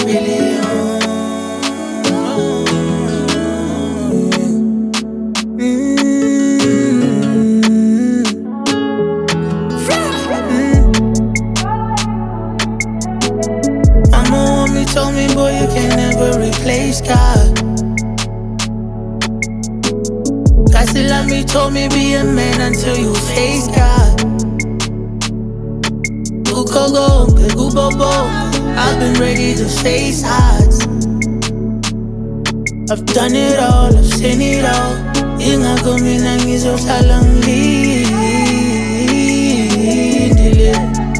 billion. Mama homie told me, boy, you can never replace God. God still love me, told me be a man until you face God. Ukogo, Gubobo, I've been ready to face odds. I've done it all, I've seen it all. Ingako mina ngizohlala ngilindile,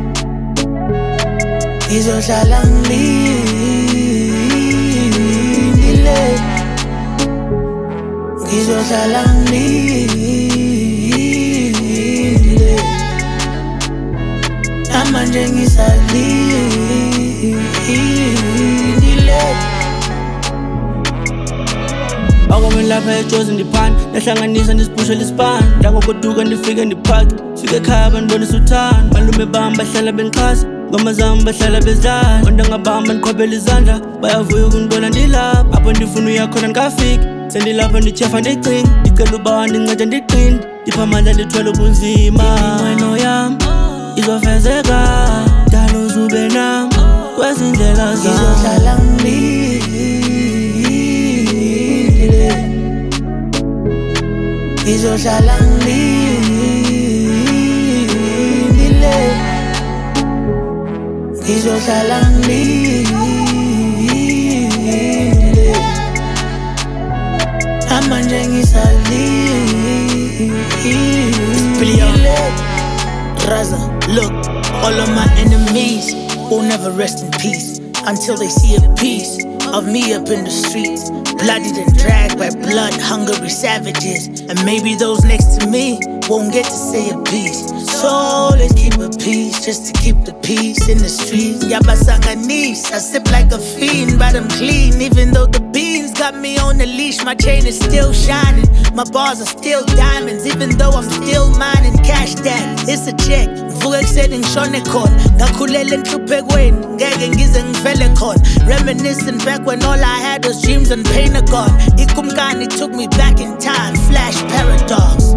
ngizohlala ngilindile, ngizohlala ngilindile. Namanje ngisalindile. Akome lapha ejozi ndiphana, nehlanganisa ndisiphushela isipana. Ndangokoduka ndifike ndiphake, fike ekhaya bandibonisa uthando. Malume bam bahlala bendixhasa, ngoma zam bahlala bezidlala. Ontanga bam bandiqhwabela izandla, bayavuya ukundibona ndilapha. Apho ndifuna uya khona ndingafiki, sendilapha ndityhafa ndicinga. Ndicela uba wandinceda ndiqine, ndipha amandla ndithwele ubunzima. Iminqweno yam izofezeka, dala uzube nam kwezi ndlela zam. Ngizohlala ngilindile, ngizohlala ngilindile, ngizohlala ngilindile. Namanje ngisalindile. Raza, look, all of my enemies will never rest in peace until they see a piece of me up in the streets, bloodied and dragged by blood-hungry savages. And maybe those next to me won't get to say a piece. So let's keep a peace, just to keep the peace in the streets. Yabasanganese, I sip like a fiend, but I'm clean. Even though the beans got me on a leash, my chain is still shining. My bars are still diamonds, even though I'm still mining. Cash that, it's a check. Vuka ekuseni ngishone khona, ngakhulela enhluphekweni, ngeke ngize ngivele khona. Reminiscing back when all I had was dreams and pain are gone. Ikumkani took me back in time, flash paradox.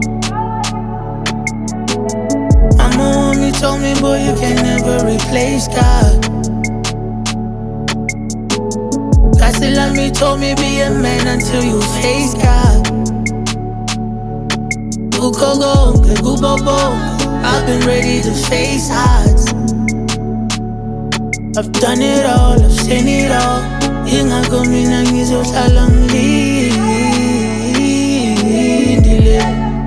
Mama homie told me, boy, you can never replace God. God still love me, told me be a man until you face God. Ukogo, Gubobo, I've been ready to face odds. I've done it all, I've seen it all. Ingako mina ngizohlala ngilindile,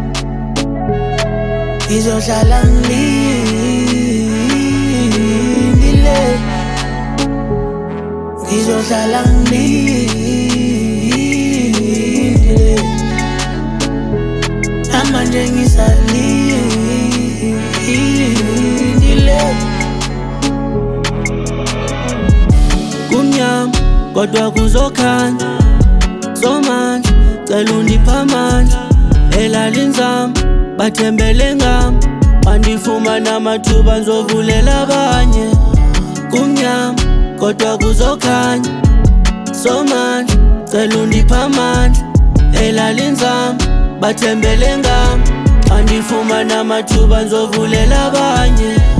ngizohlala ngilindile, ngizohlala ngilindile. Namanje ngisalindile. Kumnyama kodwa kuzokhanya, somandla cela undiphe amandla. Elalini zam bathembele ngam, bandifumana amathuba ngizovulela abanye. Kumnyama kodwa kuzokhanya, somandla cela undiphe amandla. Elalini zam bathembele ngam, bandifumana amathuba ngizovulela abanye.